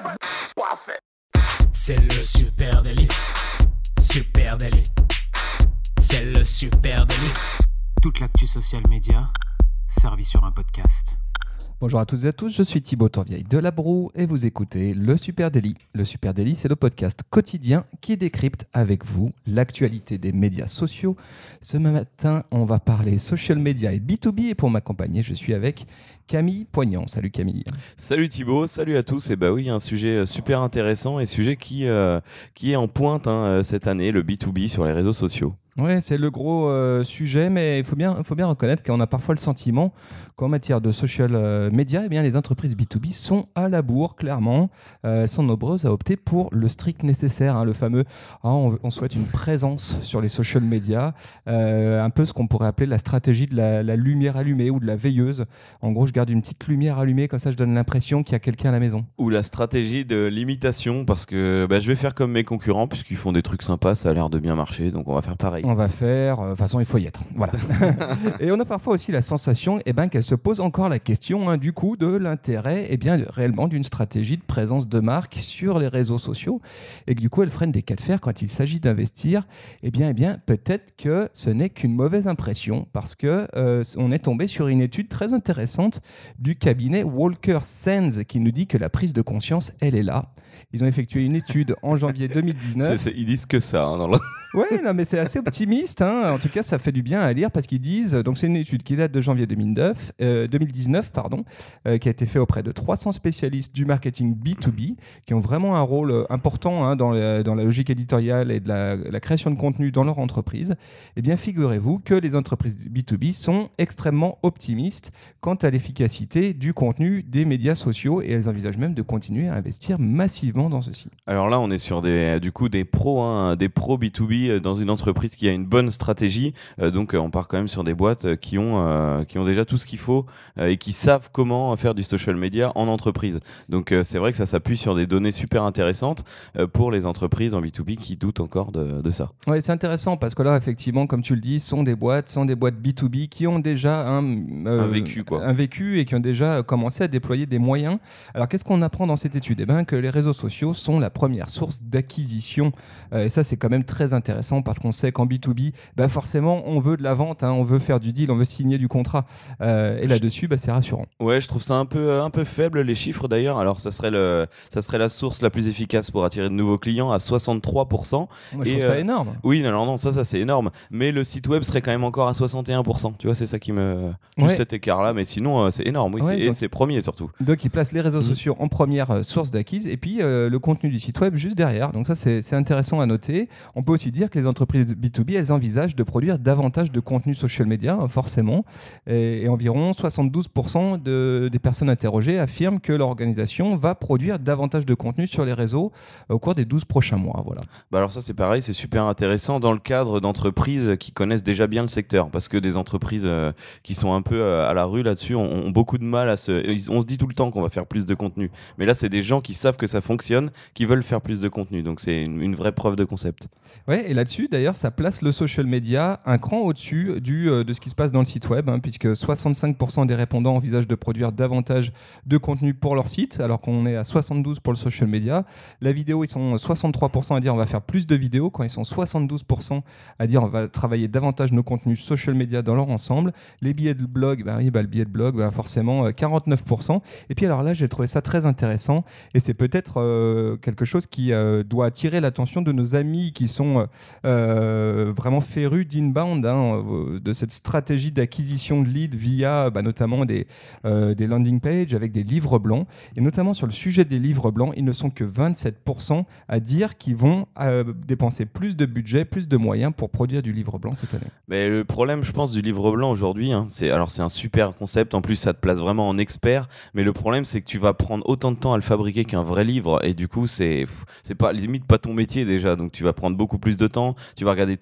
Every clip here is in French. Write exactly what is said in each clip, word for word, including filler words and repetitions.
C'est le super délit. Super délit. C'est le super délit. Toute l'actu social média servie sur un podcast. Bonjour à toutes et à tous, je suis Thibaut Tourvieille de La Broue et vous écoutez Le Super Daily. Le Super Daily, c'est le podcast quotidien qui décrypte avec vous l'actualité des médias sociaux. Ce matin, on va parler social media et B deux B et pour m'accompagner, je suis avec Camille Poignant. Salut Camille. Salut Thibaut, salut à tous. Et bah oui, un sujet super intéressant et sujet qui, euh, qui est en pointe hein, cette année, le B deux B sur les réseaux sociaux. Ouais, c'est le gros euh, sujet, mais il faut bien, faut bien reconnaître qu'on a parfois le sentiment qu'en matière de social euh, media, eh bien, les entreprises B deux B sont à la bourre, clairement. Euh, elles sont nombreuses à opter pour le strict nécessaire, hein, le fameux ah, on, on souhaite une présence sur les social media, euh, un peu ce qu'on pourrait appeler la stratégie de la, la lumière allumée ou de la veilleuse. En gros, je garde une petite lumière allumée, comme ça je donne l'impression qu'il y a quelqu'un à la maison. Ou la stratégie de l'imitation, parce que bah, je vais faire comme mes concurrents, puisqu'ils font des trucs sympas, ça a l'air de bien marcher, donc on va faire pareil. On va faire, de euh, toute façon il faut y être, voilà. Et on a parfois aussi la sensation eh ben, qu'elle se pose encore la question hein, du coup de l'intérêt eh bien, réellement d'une stratégie de présence de marque sur les réseaux sociaux et que du coup elle freine des cas de fer quand il s'agit d'investir. Eh bien, eh bien peut-être que ce n'est qu'une mauvaise impression parce qu'on euh, est tombé sur une étude très intéressante du cabinet Walker Sands qui nous dit que la prise de conscience elle est là. Ils ont effectué une étude en janvier deux mille dix-neuf. C'est, c'est, ils disent que ça. Hein, dans le... Oui, non, mais c'est assez optimiste. Hein. En tout cas, ça fait du bien à lire parce qu'ils disent. Donc, c'est une étude qui date de janvier deux mille neuf, euh, deux mille dix-neuf, pardon, euh, qui a été faite auprès de trois cents spécialistes du marketing B deux B qui ont vraiment un rôle important hein, dans, la, dans la logique éditoriale et de la, la création de contenu dans leur entreprise. Eh bien, figurez-vous que les entreprises B deux B sont extrêmement optimistes quant à l'efficacité du contenu des médias sociaux et elles envisagent même de continuer à investir massivement dans ceci. Alors là, on est sur des, du coup, des pros, hein, des pros B deux B dans une entreprise qui a une bonne stratégie. Euh, donc, on part quand même sur des boîtes qui ont, euh, qui ont déjà tout ce qu'il faut euh, et qui savent comment faire du social media en entreprise. Donc, euh, c'est vrai que ça s'appuie sur des données super intéressantes euh, pour les entreprises en B deux B qui doutent encore de, de ça. Oui, c'est intéressant parce que là, effectivement, comme tu le dis, sont des boîtes, sont des boîtes B deux B qui ont déjà un, euh, un vécu, quoi. un vécu et qui ont déjà commencé à déployer des moyens. Alors, qu'est-ce qu'on apprend dans cette étude ? Eh bien, que les réseaux sociaux sont la première source d'acquisition. Euh, et ça, c'est quand même très intéressant parce qu'on sait qu'en B deux B, bah forcément, on veut de la vente, hein, on veut faire du deal, on veut signer du contrat. Euh, et là-dessus, bah, c'est rassurant. Ouais, je trouve ça un peu, un peu faible, les chiffres d'ailleurs. Alors, ça serait, le, ça serait la source la plus efficace pour attirer de nouveaux clients à soixante-trois pour cent. Moi, je et, trouve euh, ça énorme. Oui, non, non, ça, ça c'est énorme. Mais le site web serait quand même encore à soixante et un pour cent. Tu vois, c'est ça qui me... Juste ouais. cet écart-là. Mais sinon, euh, c'est énorme. Oui, ouais, c'est, donc... et c'est premier surtout. Donc, ils placent les réseaux mmh. sociaux en première euh, source d'acquise et puis euh, le contenu du site web juste derrière. Donc ça, c'est, c'est intéressant à noter. On peut aussi dire que les entreprises B deux B, elles envisagent de produire davantage de contenu social media, forcément. Et, et environ soixante-douze pour cent de, des personnes interrogées affirment que l'organisation va produire davantage de contenu sur les réseaux au cours des douze prochains mois. Voilà. Bah alors ça, c'est pareil, c'est super intéressant dans le cadre d'entreprises qui connaissent déjà bien le secteur. Parce que des entreprises euh, qui sont un peu euh, à la rue là-dessus ont, ont beaucoup de mal à se... On se dit tout le temps qu'on va faire plus de contenu. Mais là, c'est des gens qui savent que ça fonctionne, qui veulent faire plus de contenu. Donc c'est une, une vraie preuve de concept. Ouais, et là-dessus, d'ailleurs, ça place le social media un cran au-dessus du, euh, de ce qui se passe dans le site web, hein, puisque soixante-cinq pour cent des répondants envisagent de produire davantage de contenu pour leur site, alors qu'on est à soixante-douze pour cent pour le social media. La vidéo, ils sont soixante-trois pour cent à dire on va faire plus de vidéos, quand ils sont soixante-douze pour cent à dire on va travailler davantage nos contenus social media dans leur ensemble. Les billets de blog, bah oui, bah, le billet de blog, bah, forcément, euh, quarante-neuf pour cent. Et puis alors là, j'ai trouvé ça très intéressant, et c'est peut-être euh, quelque chose qui euh, doit attirer l'attention de nos amis qui sont euh, vraiment férus d'inbound, hein, de cette stratégie d'acquisition de leads via bah, notamment des, euh, des landing pages avec des livres blancs. Et notamment sur le sujet des livres blancs, ils ne sont que vingt-sept pour cent à dire qu'ils vont euh, dépenser plus de budget, plus de moyens pour produire du livre blanc cette année. Mais le problème, je pense, du livre blanc aujourd'hui, hein, c'est, alors c'est un super concept, en plus ça te place vraiment en expert, mais le problème c'est que tu vas prendre autant de temps à le fabriquer qu'un vrai livre, et du coup c'est, c'est pas, limite pas ton métier déjà, donc tu vas prendre beaucoup plus de temps, tu vas regarder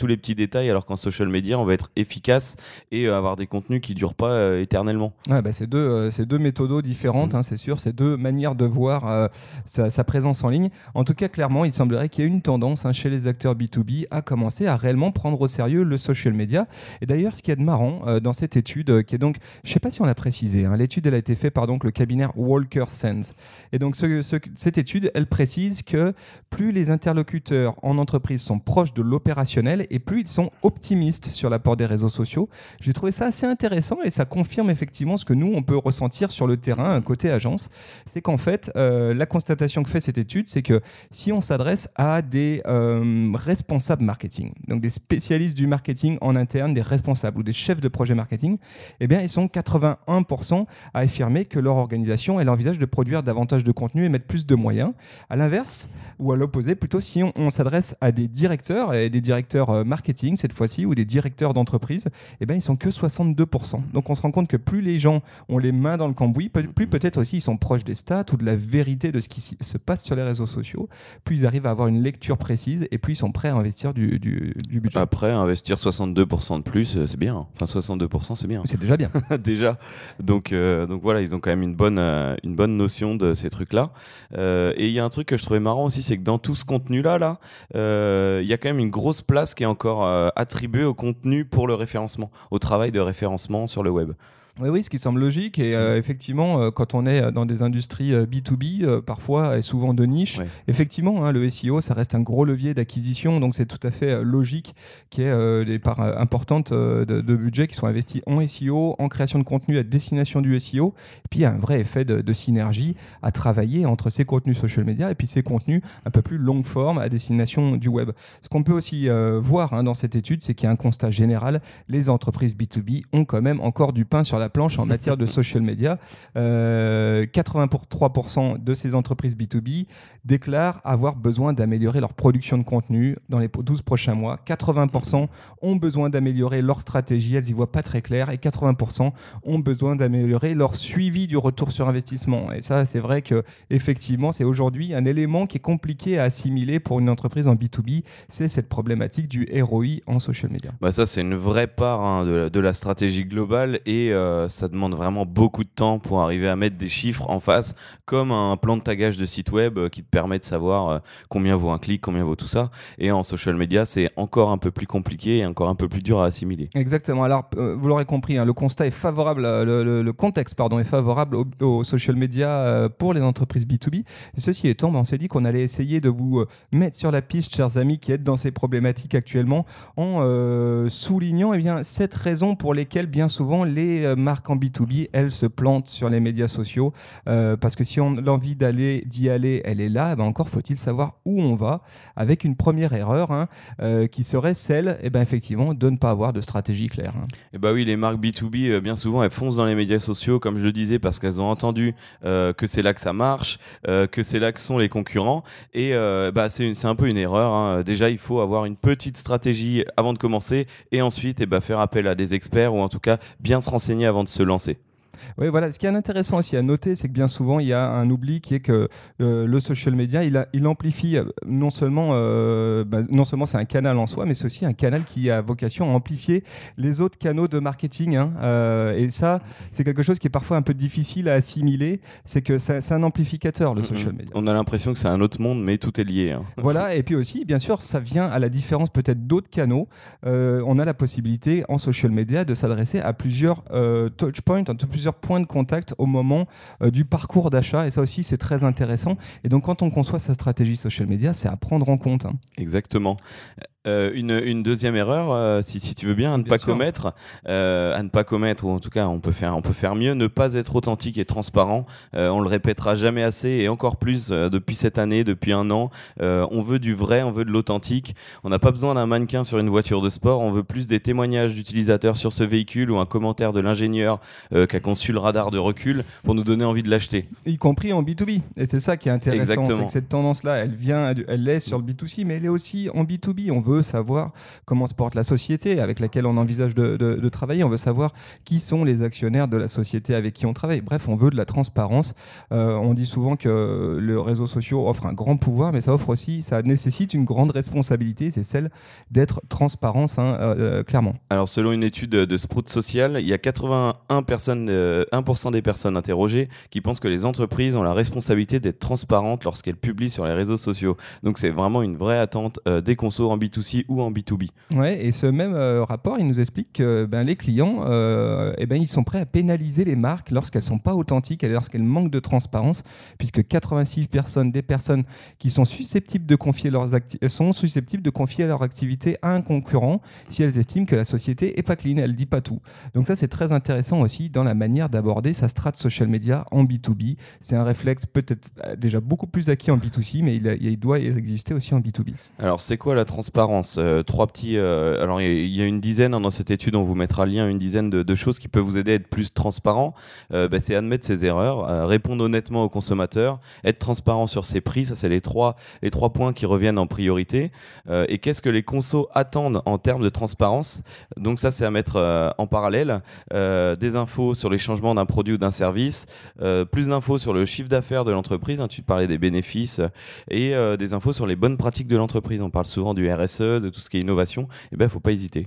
tous les petits détails, alors qu'en social media, on va être efficace et euh, avoir des contenus qui durent pas euh, éternellement. Ouais, bah, c'est deux, euh, c'est deux méthodos différentes, mmh. hein, c'est sûr, c'est deux manières de voir euh, sa, sa présence en ligne. En tout cas, clairement, il semblerait qu'il y ait une tendance hein, chez les acteurs B deux B à commencer à réellement prendre au sérieux le social media. Et d'ailleurs, ce qu'il y a de marrant euh, dans cette étude, euh, qui est donc, je ne sais pas si on l'a précisé, hein, l'étude elle a été faite par donc, le cabinet Walker Sands. Et donc, ce, ce, cette étude, elle précise que plus les interlocuteurs en entreprise sont proches de l'opérationnel et plus ils sont optimistes sur l'apport des réseaux sociaux. J'ai trouvé ça assez intéressant et ça confirme effectivement ce que nous, on peut ressentir sur le terrain, côté agence. C'est qu'en fait, euh, la constatation que fait cette étude, c'est que si on s'adresse à des euh, responsables marketing, donc des spécialistes du marketing en interne, des responsables ou des chefs de projet marketing, eh bien, ils sont quatre-vingt-un pour cent à affirmer que leur organisation, elle envisage de produire davantage de contenu et mettre plus de moyens. À l'inverse, ou à l'opposé, plutôt si on, on s'adresse à des directeurs, et des directeurs euh, marketing cette fois-ci, ou des directeurs d'entreprise, eh bien, ils sont que soixante-deux pour cent. Donc, on se rend compte que plus les gens ont les mains dans le cambouis, plus peut-être aussi ils sont proches des stats ou de la vérité de ce qui se passe sur les réseaux sociaux, plus ils arrivent à avoir une lecture précise et plus ils sont prêts à investir du, du, du budget. Après, investir soixante-deux pour cent de plus, c'est bien. Enfin, soixante-deux pour cent, c'est bien. C'est déjà bien. déjà. Donc, euh, donc voilà, ils ont quand même une bonne, euh, une bonne notion de ces trucs-là. Euh, et il y a un truc que je trouvais marrant aussi, c'est que dans tout ce contenu-là, là, euh, il y a quand même une grosse place qui est encore euh, attribuée au contenu pour le référencement, au travail de référencement sur le web. Oui, oui, ce qui semble logique. Et euh, effectivement, euh, quand on est dans des industries euh, B deux B, euh, parfois et souvent de niche, ouais. effectivement, hein, le S E O, ça reste un gros levier d'acquisition. Donc, c'est tout à fait euh, logique qu'il y ait euh, des parts euh, importantes euh, de, de budget qui soient investies en S E O, en création de contenu à destination du S E O. Et puis, il y a un vrai effet de, de synergie à travailler entre ces contenus social media et puis ces contenus un peu plus longue forme à destination du web. Ce qu'on peut aussi euh, voir hein, dans cette étude, c'est qu'il y a un constat général. Les entreprises B deux B ont quand même encore du pain sur la la planche en matière de social media. Euh, quatre-vingt-trois pour cent de ces entreprises B deux B déclarent avoir besoin d'améliorer leur production de contenu dans les douze prochains mois. quatre-vingts pour cent ont besoin d'améliorer leur stratégie, elles y voient pas très clair, et quatre-vingts pour cent ont besoin d'améliorer leur suivi du retour sur investissement. Et ça, c'est vrai que effectivement, c'est aujourd'hui un élément qui est compliqué à assimiler pour une entreprise en B deux B, c'est cette problématique du R O I en social media. Bah ça, c'est une vraie part hein, de, la, de la stratégie globale et euh, ça demande vraiment beaucoup de temps pour arriver à mettre des chiffres en face, comme un plan de tagage de site web qui te permet de savoir combien vaut un clic, combien vaut tout ça. Et en social media, c'est encore un peu plus compliqué et encore un peu plus dur à assimiler. Exactement. Alors, euh, vous l'aurez compris, hein, le constat est favorable, le, le, le contexte pardon, est favorable au, au social media euh, pour les entreprises B deux B. Et ceci étant, ben, on s'est dit qu'on allait essayer de vous euh, mettre sur la piste, chers amis, qui êtes dans ces problématiques actuellement, en euh, soulignant eh bien, sept raisons pour lesquelles, bien souvent, les euh, marques en B deux B, elles se plantent sur les médias sociaux. Euh, parce que si on a l'envie d'aller, d'y aller, elle est là. Ben encore faut-il savoir où on va. Avec une première erreur hein, euh, qui serait celle, eh ben, effectivement, de ne pas avoir de stratégie claire. Hein. Et bah oui, les marques B deux B, euh, bien souvent, elles foncent dans les médias sociaux, comme je le disais, parce qu'elles ont entendu euh, que c'est là que ça marche, euh, que c'est là que sont les concurrents. Et euh, bah, c'est, une, c'est un peu une erreur. Hein. Déjà, il faut avoir une petite stratégie avant de commencer et ensuite eh bah, faire appel à des experts ou en tout cas bien se renseigner avant de se lancer. Oui, voilà. Ce qui est intéressant aussi à noter, c'est que bien souvent, il y a un oubli qui est que euh, le social media, il, a, il amplifie euh, non seulement, euh, bah, non seulement c'est un canal en soi, mais c'est aussi un canal qui a vocation à amplifier les autres canaux de marketing. Hein, euh, et ça, c'est quelque chose qui est parfois un peu difficile à assimiler. C'est que ça, c'est un amplificateur, le mm-hmm. social media. On a l'impression que c'est un autre monde, mais tout est lié. Hein. Voilà. Et puis aussi, bien sûr, ça vient à la différence peut-être d'autres canaux. Euh, on a la possibilité en social media de s'adresser à plusieurs euh, touchpoints, à plusieurs points de contact au moment euh, du parcours d'achat et ça aussi c'est très intéressant et donc quand on conçoit sa stratégie social media c'est à prendre en compte. Hein. Exactement. Euh, une, une deuxième erreur, euh, si, si tu veux bien, à ne bien pas sûr. commettre, euh, à ne pas commettre, ou en tout cas on peut faire, on peut faire mieux, ne pas être authentique et transparent. Euh, on le répétera jamais assez et encore plus euh, depuis cette année, depuis un an. Euh, on veut du vrai, on veut de l'authentique. On n'a pas besoin d'un mannequin sur une voiture de sport. On veut plus des témoignages d'utilisateurs sur ce véhicule ou un commentaire de l'ingénieur euh, qui a conçu le radar de recul pour nous donner envie de l'acheter. Y compris en B deux B. Et c'est ça qui est intéressant, Exactement. C'est que cette tendance-là, elle vient, elle est sur le B deux C, mais elle est aussi en B deux B. On veut veut savoir comment se porte la société avec laquelle on envisage de, de, de travailler. On veut savoir qui sont les actionnaires de la société avec qui on travaille. Bref, on veut de la transparence. Euh, on dit souvent que les réseaux sociaux offrent un grand pouvoir, mais ça offre aussi, ça nécessite une grande responsabilité, c'est celle d'être transparent, hein, euh, clairement. Alors, selon une étude de Sprout Social, il y a quatre-vingt-un personnes, euh, un pour cent des personnes interrogées qui pensent que les entreprises ont la responsabilité d'être transparentes lorsqu'elles publient sur les réseaux sociaux. Donc, c'est vraiment une vraie attente euh, des consos en B deux C ou en B deux B. Ouais, et ce même euh, rapport, il nous explique que ben, les clients, euh, eh ben, ils sont prêts à pénaliser les marques lorsqu'elles ne sont pas authentiques et lorsqu'elles manquent de transparence, puisque quatre-vingt-six personnes, des personnes qui sont susceptibles de confier leurs acti- sont susceptibles de confier leur activité à un concurrent si elles estiment que la société n'est pas clean, elle ne dit pas tout. Donc ça, c'est très intéressant aussi dans la manière d'aborder sa strate social media en B deux B. C'est un réflexe peut-être déjà beaucoup plus acquis en B deux C, mais il, a, il doit exister aussi en B deux B. Alors, c'est quoi la transparence ? euh, Trois petits... Euh, alors, il y, y a une dizaine, hein, dans cette étude, on vous mettra le lien, une dizaine de, de choses qui peuvent vous aider à être plus transparent. Euh, bah, c'est admettre ses erreurs, euh, répondre honnêtement aux consommateurs, être transparent sur ses prix. Ça, c'est les trois, les trois points qui reviennent en priorité. Euh, et qu'est-ce que les consos attendent en termes de transparence ? Donc ça, c'est à mettre euh, en parallèle. Euh, des infos sur les changements d'un produit ou d'un service, euh, plus d'infos sur le chiffre d'affaires de l'entreprise, hein, tu parlais des bénéfices, et euh, des infos sur les bonnes pratiques de l'entreprise. On parle souvent du R S E, de tout ce qui est innovation. Eh bien, il ne faut pas hésiter.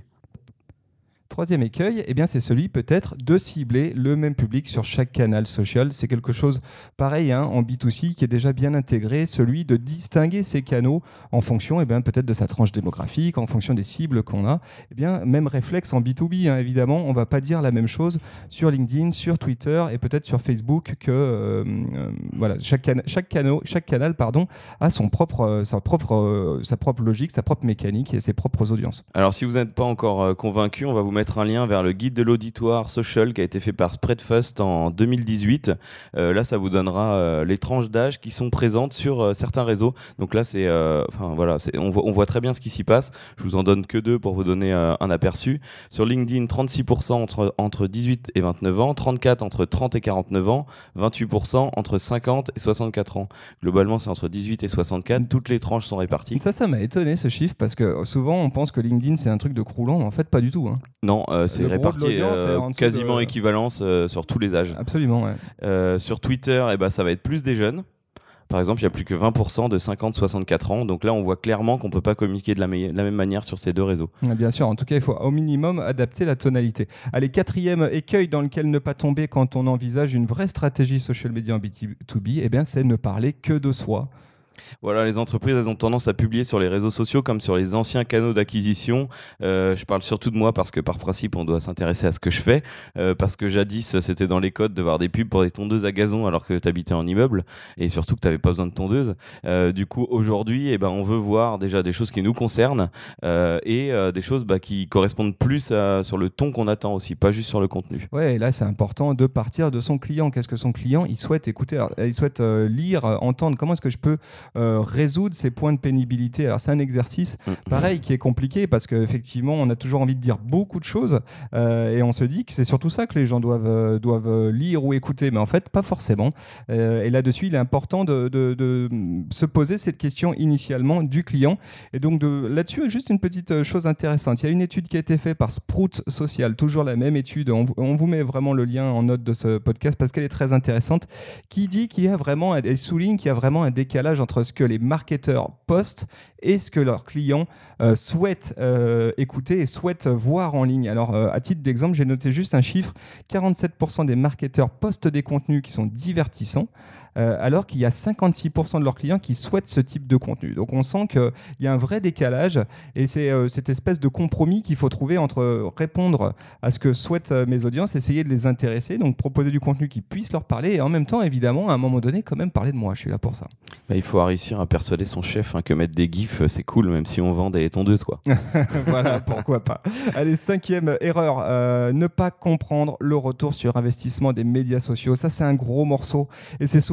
Troisième écueil, eh bien, c'est celui peut-être de cibler le même public sur chaque canal social. C'est quelque chose pareil, hein, en B deux C qui est déjà bien intégré, celui de distinguer ces canaux en fonction, eh bien, peut-être de sa tranche démographique, en fonction des cibles qu'on a. Eh bien, même réflexe en B deux B, hein, évidemment, on ne va pas dire la même chose sur LinkedIn, sur Twitter et peut-être sur Facebook que euh, euh, voilà, chaque, cana- chaque, canal, chaque canal pardon, a son propre, euh, sa, propre, euh, sa propre logique, sa propre mécanique et ses propres audiences. Alors, si vous n'êtes pas encore euh, convaincu, on va vous mettre un lien vers le guide de l'auditoire social qui a été fait par Spreadfast en deux mille dix-huit. Euh, là, ça vous donnera euh, les tranches d'âge qui sont présentes sur euh, certains réseaux. Donc là, c'est, euh, enfin voilà, c'est, on, voit, on voit très bien ce qui s'y passe. Je vous en donne que deux pour vous donner euh, un aperçu. Sur LinkedIn, trente-six pour cent entre, entre dix-huit et vingt-neuf ans, trente-quatre entre trente et quarante-neuf ans, vingt-huit pour cent entre cinquante et soixante-quatre ans. Globalement, c'est entre dix-huit et soixante-quatre. Toutes les tranches sont réparties. Ça, ça m'a étonné ce chiffre parce que souvent on pense que LinkedIn c'est un truc de croulant, mais en fait pas du tout. Hein. Non, euh, c'est Le gros de réparti l'audience euh, est en dessous quasiment de- équivalence euh, sur tous les âges. Absolument, ouais. Euh, sur Twitter, eh ben, ça va être plus des jeunes. Par exemple, il y a plus que vingt pour cent de cinquante à soixante-quatre ans. Donc là, on voit clairement qu'on ne peut pas communiquer de la, me- de la même manière sur ces deux réseaux. Ouais, bien sûr, en tout cas, il faut au minimum adapter la tonalité. Allez, quatrième écueil dans lequel ne pas tomber quand on envisage une vraie stratégie social media en B deux B, eh bien, c'est ne parler que de soi. Voilà, les entreprises, elles ont tendance à publier sur les réseaux sociaux comme sur les anciens canaux d'acquisition. Euh, je parle surtout de moi parce que par principe, on doit s'intéresser à ce que je fais. Euh, parce que jadis, c'était dans les codes de voir des pubs pour des tondeuses à gazon alors que tu habitais en immeuble et surtout que tu n'avais pas besoin de tondeuse. Euh, du coup, aujourd'hui, eh ben, on veut voir déjà des choses qui nous concernent euh, et euh, des choses bah, qui correspondent plus à, sur le ton qu'on attend aussi, pas juste sur le contenu. Ouais, et là, c'est important de partir de son client. Qu'est-ce que son client, il souhaite écouter, alors, il souhaite euh, lire, euh, entendre. Comment est-ce que je peux euh, résoudre ces points de pénibilité? Alors, c'est un exercice, pareil, qui est compliqué parce qu'effectivement, on a toujours envie de dire beaucoup de choses euh, et on se dit que c'est surtout ça que les gens doivent, euh, doivent lire ou écouter. Mais en fait, pas forcément. Euh, et là-dessus, il est important de, de, de se poser cette question initialement du client. Et donc, de, là-dessus, juste une petite chose intéressante. Il y a une étude qui a été faite par Sprout Social, toujours la même étude. On, on vous met vraiment le lien en note de ce podcast parce qu'elle est très intéressante, qui dit qu'il y a vraiment, elle souligne qu'il y a vraiment un décalage entre ce que les marketeurs postent et ce que leurs clients euh, souhaitent euh, écouter et souhaitent voir en ligne. Alors, euh, à titre d'exemple, j'ai noté juste un chiffre. quarante-sept pour cent des marketeurs postent des contenus qui sont divertissants, euh, alors qu'il y a cinquante-six pour cent de leurs clients qui souhaitent ce type de contenu. Donc, on sent qu'il y a un vrai décalage et c'est euh, cette espèce de compromis qu'il faut trouver entre répondre à ce que souhaitent euh, mes audiences, essayer de les intéresser, donc proposer du contenu qui puisse leur parler et en même temps, évidemment, à un moment donné, quand même parler de moi. Je suis là pour ça. Bah, il faut réussir à persuader son chef hein, que mettre des gifs, c'est cool, même si on vend des tondeuses, quoi. Voilà, pourquoi pas. Allez, cinquième erreur, euh, ne pas comprendre le retour sur investissement des médias sociaux. Ça, c'est un gros morceau et c'est souvent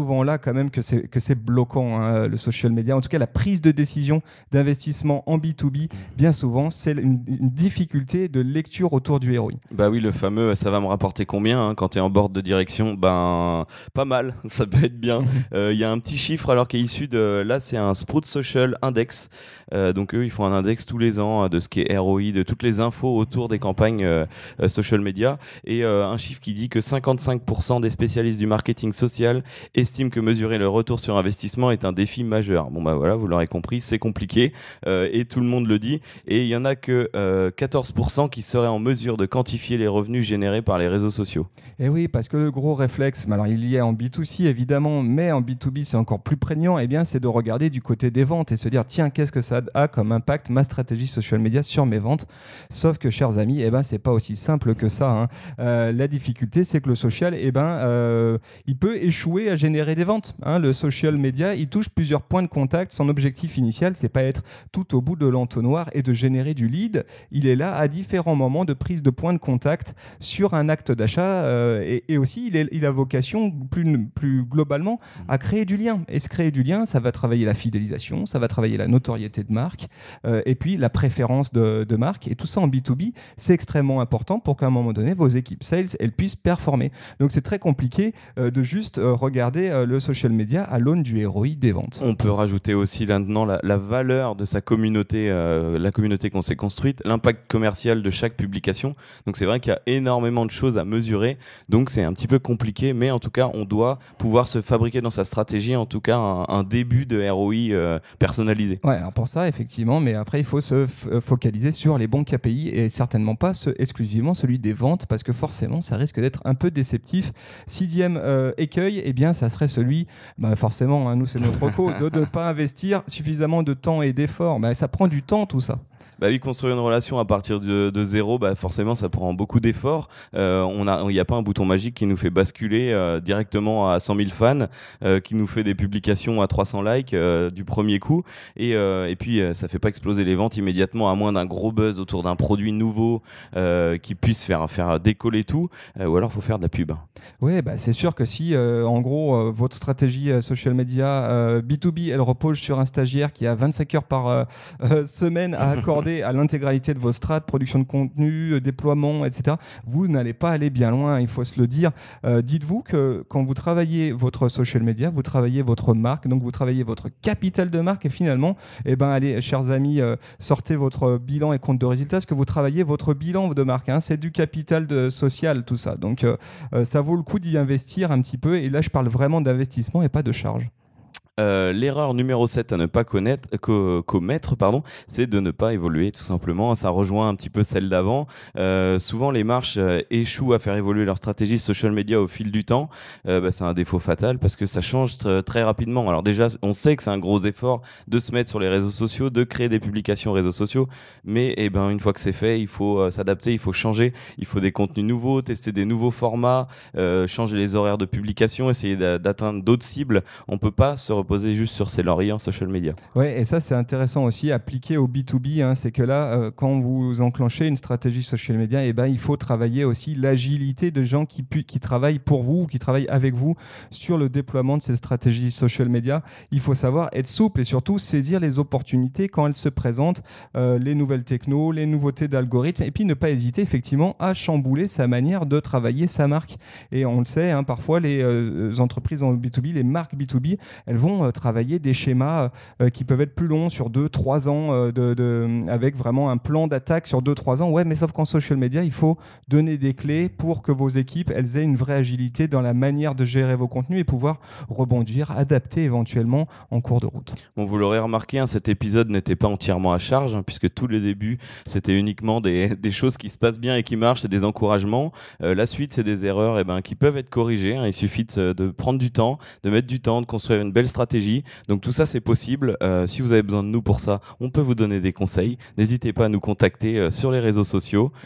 souvent là quand même que c'est, que c'est bloquant, hein, le social media. En tout cas, la prise de décision d'investissement en B deux B, bien souvent, c'est une, une difficulté de lecture autour du R O I. Bah oui, le fameux ça va me rapporter combien hein, quand tu es en board de direction, ben pas mal, ça peut être bien. Il euh, y a un petit chiffre alors qui est issu de, là c'est un Sprout Social Index, euh, donc eux ils font un index tous les ans de ce qui est R O I, de toutes les infos autour des campagnes euh, euh, social media, et euh, un chiffre qui dit que cinquante-cinq pour cent des spécialistes du marketing social estiment que mesurer le retour sur investissement est un défi majeur. Bon bah voilà, vous l'aurez compris, c'est compliqué euh, et tout le monde le dit, et il y en a que euh, quatorze pour cent qui seraient en mesure de quantifier les revenus générés par les réseaux sociaux. Et oui, parce que le gros réflexe, alors il y a en B deux C évidemment, mais en B deux B c'est encore plus prégnant, eh bien, c'est de regarder du côté des ventes et se dire tiens, qu'est-ce que ça a comme impact ma stratégie social media sur mes ventes. Sauf que, chers amis, eh ben, c'est pas aussi simple que ça, hein. Euh, la difficulté, c'est que le social, eh ben, euh, il peut échouer à générer des ventes, hein. Le social media, il touche plusieurs points de contact. Son objectif initial, c'est pas être tout au bout de l'entonnoir et de générer du lead. Il est là à différents moments de prise de points de contact sur un acte d'achat, euh, et, et aussi il, est, il a vocation plus, plus globalement à créer du lien. Et se créer du lien, ça va travailler la fidélisation, ça va travailler la notoriété de marque, euh, et puis la préférence de, de marque. Et tout ça en B deux B, c'est extrêmement important pour qu'à un moment donné, vos équipes sales, elles puissent performer. Donc c'est très compliqué euh, de juste euh, regarder euh, le social media à l'aune du R O I des ventes. On peut rajouter aussi là-dedans la, la valeur de sa communauté, euh, la communauté qu'on s'est construite, l'impact commercial de chaque publication. Donc c'est vrai qu'il y a énormément de choses à mesurer, donc c'est un petit peu compliqué, mais en tout cas on doit pouvoir se fabriquer dans sa stratégie en tout cas un, un début de R O I euh, personnalisé. Ouais, alors pour ça effectivement, mais après il faut se f- focaliser sur les bons K P I et certainement pas ce, exclusivement celui des ventes, parce que forcément ça risque d'être un peu déceptif. Sixième euh, écueil, eh bien ça serait celui, bah forcément, hein, nous c'est notre reco, de ne pas investir suffisamment de temps et d'efforts. Bah, ça prend du temps tout ça. Bah oui, construire une relation à partir de, de zéro, bah forcément, ça prend beaucoup d'efforts. Euh, on a, il n'y a pas un bouton magique qui nous fait basculer euh, directement à cent mille fans, euh, qui nous fait des publications à trois cents likes euh, du premier coup. Et, euh, et puis, euh, ça fait pas exploser les ventes immédiatement, à moins d'un gros buzz autour d'un produit nouveau euh, qui puisse faire, faire décoller tout. Euh, ou alors, il faut faire de la pub. Oui, bah c'est sûr que si, euh, en gros, euh, votre stratégie euh, social media euh, B deux B, elle repose sur un stagiaire qui a vingt-cinq heures par euh, euh, semaine à accorder à l'intégralité de vos strates, production de contenu, euh, déploiement, et cetera, vous n'allez pas aller bien loin, il faut se le dire. Euh, dites-vous que quand vous travaillez votre social media, vous travaillez votre marque, donc vous travaillez votre capital de marque, et finalement, eh ben, allez, chers amis, euh, sortez votre bilan et compte de résultats, parce que vous travaillez votre bilan de marque, hein, c'est du capital de, social, tout ça. Donc, euh, euh, ça vaut le coup d'y investir un petit peu, et là, je parle vraiment d'investissement et pas de charge. Euh, l'erreur numéro sept à ne pas connaître, co- commettre, pardon, c'est de ne pas évoluer tout simplement. Ça rejoint un petit peu celle d'avant. Euh, souvent, les marques euh, échouent à faire évoluer leur stratégie social media au fil du temps. Euh, bah, c'est un défaut fatal parce que ça change tr- très rapidement. Alors déjà, on sait que c'est un gros effort de se mettre sur les réseaux sociaux, de créer des publications réseaux sociaux. Mais eh ben, une fois que c'est fait, il faut euh, s'adapter, il faut changer. Il faut des contenus nouveaux, tester des nouveaux formats, euh, changer les horaires de publication, essayer d'a- d'atteindre d'autres cibles. On peut pas se reposer juste sur ses lauriers en social media. Ouais, et ça c'est intéressant aussi appliqué au B deux B, hein, c'est que là, euh, quand vous enclenchez une stratégie social media, eh ben, il faut travailler aussi l'agilité de gens qui, pu- qui travaillent pour vous ou qui travaillent avec vous sur le déploiement de ces stratégies social media. Il faut savoir être souple et surtout saisir les opportunités quand elles se présentent, euh, les nouvelles technos, les nouveautés d'algorithmes, et puis ne pas hésiter effectivement à chambouler sa manière de travailler sa marque. Et on le sait, hein, parfois les euh, entreprises en B deux B, les marques B deux B, elles vont euh, travailler des schémas euh, qui peuvent être plus longs sur deux trois ans, euh, de, de, avec vraiment un plan d'attaque sur deux trois ans. Ouais, mais sauf qu'en social media, il faut donner des clés pour que vos équipes elles aient une vraie agilité dans la manière de gérer vos contenus et pouvoir rebondir, adapter éventuellement en cours de route. Bon, vous l'aurez remarqué, hein, cet épisode n'était pas entièrement à charge, hein, puisque tous les débuts, c'était uniquement des, des choses qui se passent bien et qui marchent, et des encouragements. Euh, la suite, c'est des erreurs eh ben, qui peuvent être corrigées. Hein. Il suffit de, de prendre du temps, de mettre du temps, de construire une belle stratégie. Donc tout ça, c'est possible. Euh, si vous avez besoin de nous pour ça, on peut vous donner des conseils. N'hésitez pas à nous contacter euh, sur les réseaux sociaux.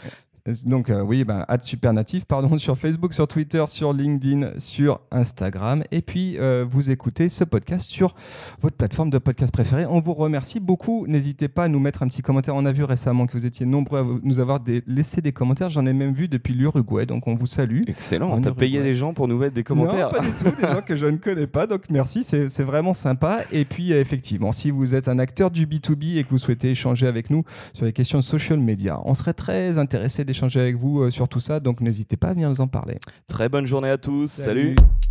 Donc euh, oui, ben, at supernatif, pardon, sur Facebook, sur Twitter, sur LinkedIn, sur Instagram. Et puis, euh, vous écoutez ce podcast sur votre plateforme de podcast préférée. On vous remercie beaucoup. N'hésitez pas à nous mettre un petit commentaire. On a vu récemment que vous étiez nombreux à nous avoir des... laissé des commentaires. J'en ai même vu depuis l'Uruguay, donc on vous salue. Excellent. On t'a payé des gens pour nous mettre des commentaires? Non, pas du tout. Des gens que je ne connais pas. Donc merci, c'est, c'est vraiment sympa. Et puis, euh, effectivement, si vous êtes un acteur du B deux B et que vous souhaitez échanger avec nous sur les questions de social media, on serait très intéressé d'échanger avec vous euh, sur tout ça. Donc n'hésitez pas à venir nous en parler. Très bonne journée à tous. Salut. Salut.